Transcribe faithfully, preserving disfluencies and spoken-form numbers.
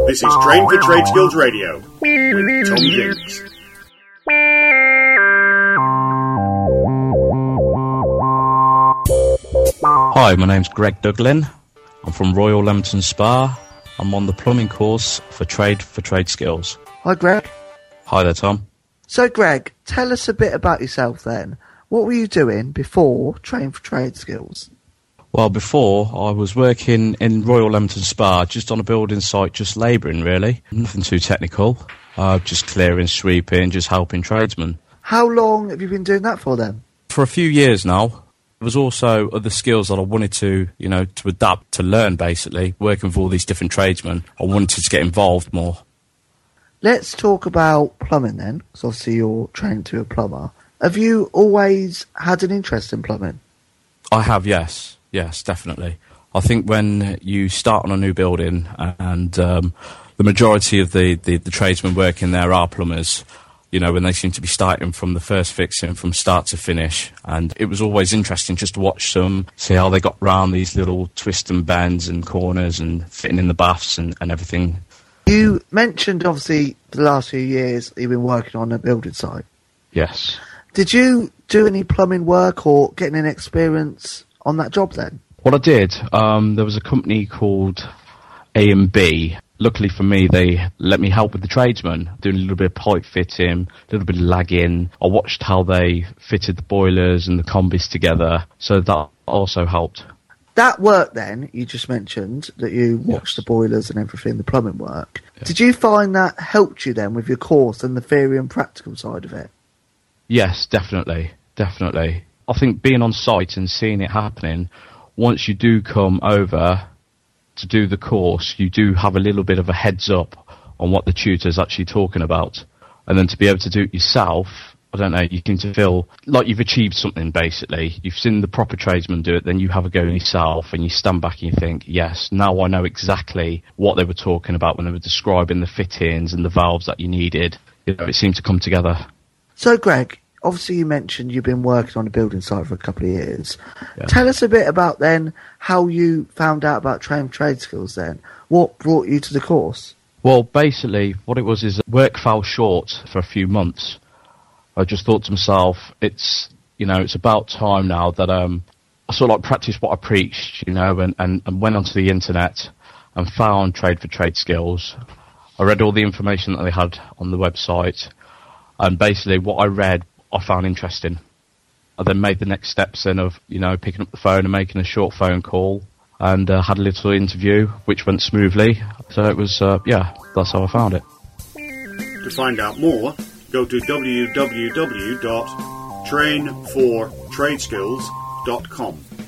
This is Train for Trade Skills Radio with Tom Jinks. Hi, my name's Greg Duglin. I'm from Royal Leamington Spa. I'm on the plumbing course for Trade for Trade Skills. Hi, Greg. Hi there, Tom. So, Greg, tell us a bit about yourself then. What were you doing before Train for Trade Skills? Well, before, I was working in Royal Leamington Spa, just on a building site, just labouring, really. Nothing too technical. Uh, just clearing, sweeping, just helping tradesmen. How long have you been doing that for then? For a few years now. There was also other skills that I wanted to, you know, to adapt, to learn, basically. Working with all these different tradesmen, I wanted to get involved more. Let's talk about plumbing then, because obviously you're trained to be a plumber. Have you always had an interest in plumbing? I have, yes. Yes, definitely. I think when you start on a new building and um, the majority of the, the, the tradesmen working there are plumbers, you know, when they seem to be starting from the first fixing, from start to finish. And it was always interesting just to watch them, see how they got round these little twists and bends and corners and fitting in the baths and, and everything. You mentioned, obviously, the last few years you've been working on a building site. Yes. Did you do any plumbing work or get any experience on that job then? What I did, um, there was a company called A and B. Luckily for me, they let me help with the tradesmen, doing a little bit of pipe fitting, a little bit of lagging. I watched how they fitted the boilers and the combis together, so that also helped. That work then, you just mentioned, that you watched yes. the boilers and everything, the plumbing work. Yeah. Did you find that helped you then with your course and the theory and practical side of it? Yes, definitely, definitely. I think being on site and seeing it happening, once you do come over to do the course, you do have a little bit of a heads up on what the tutor's actually talking about. And then to be able to do it yourself, I don't know, you seem to feel like you've achieved something, basically. You've seen the proper tradesman do it, then you have a go yourself, and you stand back and you think, yes, now I know exactly what they were talking about when they were describing the fittings and the valves that you needed. You know, it seemed to come together. So, Greg, obviously you mentioned you've been working on a building site for a couple of years. Yeah. Tell us a bit about then how you found out about Train for Trade Skills then. What brought you to the course? Well, basically, what it was is work fell short for a few months. I just thought to myself, it's, you know, it's about time now that um, I sort of like practiced what I preached, you know, and, and, and went onto the internet and found Trade for Trade Skills. I read all the information that they had on the website, and basically what I read I found interesting. I then made the next steps then of, you know, picking up the phone and making a short phone call, and uh, had a little interview, which went smoothly. So it was, uh, yeah, that's how I found it. To find out more, go to w w w dot train for trade skills dot com.